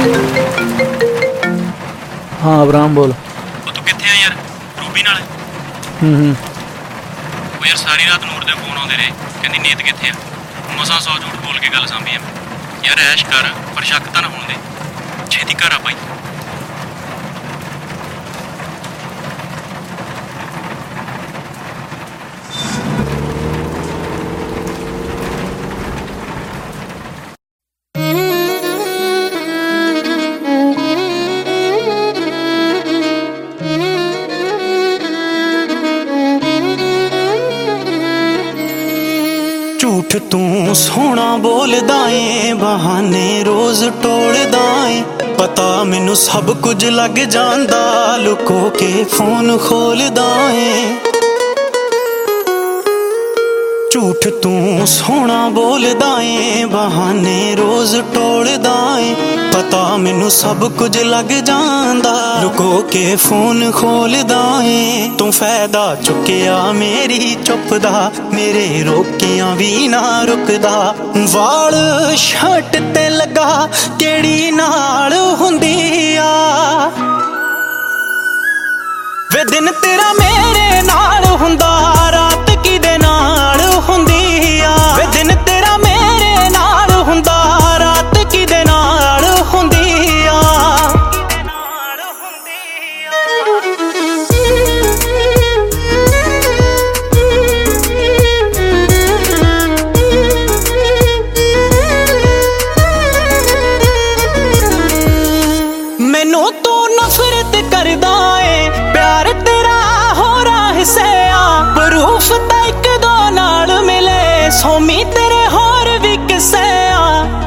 हाँ अब्राहम बोल। तू कित्थे आ यार? रूबी नाल? ਉਹ ਯਾਰ ਸਾਰੀ ਰਾਤ ਨੂਰ ਦੇ ਫੋਨ ਆਉਂਦੇ ਰਹੇ, ਕਹਿੰਦੀ ਨੀਤ ਕਿੱਥੇ ਆ। ਮਸਾਂ 100 ਝੂਠ ਬੋਲ ਕੇ ਗੱਲ ਸਾਂਭੀ ਆ। ਯਾਰ ਐਸ਼ ਕਰ, ਪਰ ਸ਼ੱਕ ਤਾਂ ਨਾ ਹੋਣ ਦੇ। ਛੇਤੀ ਘਰ ਆ ਭਾਈ। ਝੂਠ ਤੂੰ ਸੋਹਣਾ ਬੋਲਦਾ ਏ, ਬਹਾਨੇ ਰੋਜ਼ ਟੋਲਦਾ ਏ। ਪਤਾ ਮੈਨੂੰ ਸਭ ਕੁਝ ਲੱਗ ਜਾਂਦਾ, ਲੁਕੋ ਕੇ ਫੋਨ ਖੋਲਦਾ ਏ। ਝੂਠ ਤੂੰ ਸੋਹਣਾ ਬੋਲਦਾ ਏ, ਬਹਾਨੇ ਰੋਜ਼ ਟੋਲਦਾ ਏ। ਪਤਾ ਮੈਨੂੰ ਸਭ ਕੁਝ ਲੱਗ ਜਾਂਦਾ, ਲੁਕੋ ਕੇ ਫੋਨ ਖੋਲਦਾ ਏ। ਤੂੰ ਫਾਇਦਾ ਚੁੱਕਿਆ ਮੇਰੀ ਚੁੱਪ ਦਾ, ਮੇਰੇ ਰੋਕਿਆਂ ਵੀ ਨਾ ਰੁਕਦਾ। ਵਾਲ ਸ਼ਰਟ ਤੇ ਲੱਗਾ ਕਿਹੜੀ ਨਾਲ ਹੁੰਦੀ ਆ ਵੇ। ਦਿਨ ਤੇਰਾ ਮੇਰੇ ਨਾਲ ਹੁੰਦਾ, ਰਾਤ ਕਿਹਦੇ ਨਾਲ ਹੁੰਦੀ ਆ ਵੇ। ਦਿਨ ਤੇਰਾ ਮੇਰੇ ਨਾਲ ਹੁੰਦਾ, ਰਾਤ ਕਿਹਦੇ ਨਾਲ ਹੁੰਦੀ ਆ। ਮੈਨੂੰ ਤੂੰ ਨਫ਼ਰਤ ਕਰਦਾ ਏ, ਪਿਆਰ ਤੇਰਾ ਹੋਰਾਂ ਹਿੱਸੇ ਆ। ਪ੍ਰੂਫ ਤਾਂ ਇੱਕ ਦੋ ਨਾਲ ਮਿਲੇ, ਸੋਮੀ ਤੇਰੇ ਹੋਰ ਵੀ ਕਿੱਸੇ ਆ।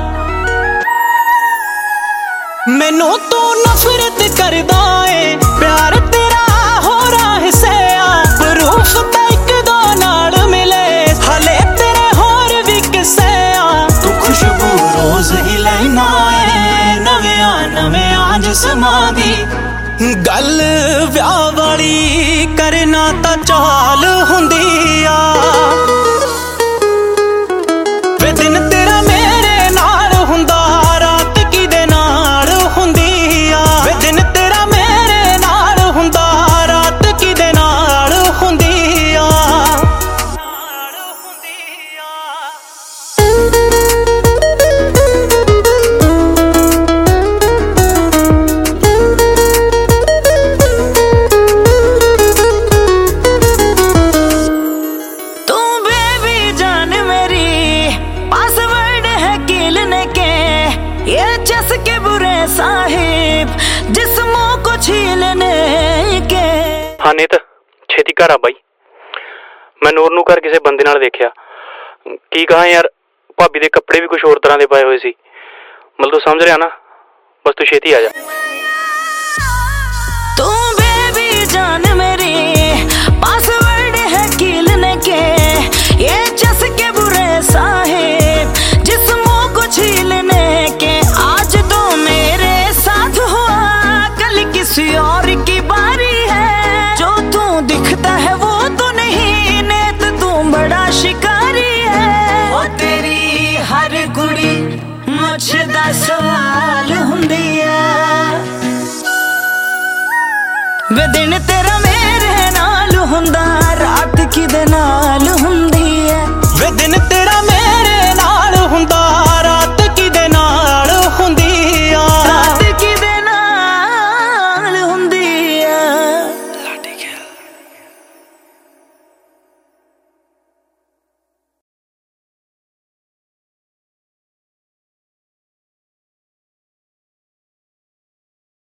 ਮੈਨੂੰ ਤੂੰ ਨਫ਼ਰਤ ਕਰਦਾ ਏ, ਪਿਆਰ ਤੇਰਾ ਹੋਰਾਂ ਹਿੱਸੇ ਆ। ਪ੍ਰੂਫ ਤਾਂ ਇੱਕ ਦੋ ਨਾਲ ਮਿਲੇ, ਹਲੇ ਤੇਰੇ ਹੋਰ ਵੀ ਕਿੱਸੇ ਆ। ਤੂੰ ਖੁਸ਼ਬੂ ਰੋਜ਼ ਹੀ ਲੈਣਾ ਏ, ਨਵਿਆਂ ਜਿਸਮਾਂ ਦੀ। ਗੱਲ ਵਿਆਹ ਵਾਲੀ ਕਰਨਾ ਤਾਂ ਚਾਲ ਹੁੰਦੀ ਆ ਵੇ। ਦਿਨ ਤੇਰਾ ਮੇਰੇ ਨਾਲ ਹੁੰਦਾ, ਰਾਤ ਕਿਹਦੇ ਨਾਲ ਹੁੰਦੀ ਆ ਵੇ। ਦਿਨ ਤੇਰਾ ਮੇਰੇ ਨਾਲ ਹੁੰਦਾ, ਰਾਤ ਕਿਹਦੇ ਨਾਲ ਹੁੰਦੀ ਆ। के बुरे साहिब जिस्मों को छीलने के। हाँ नीत छेती घर आ बाई। मैं ਨੂਰ ਨੂੰ ਘਰ ਕਿਸੇ ਬੰਦੇ ਨਾਲ ਦੇਖਿਆ। ਕੀ ਕਹਾਂ ਯਾਰ, ਭਾਬੀ ਦੇ ਕੱਪੜੇ ਵੀ ਕੁਝ ਹੋਰ ਤਰ੍ਹਾਂ ਦੇ ਪਾਏ ਹੋਏ ਸੀ। ਮਤਲਬ ਤੂੰ ਸਮਝ ਰਿਹਾ ਨਾ, ਬਸ ਤੂੰ ਛੇਤੀ ਆ ਜਾ।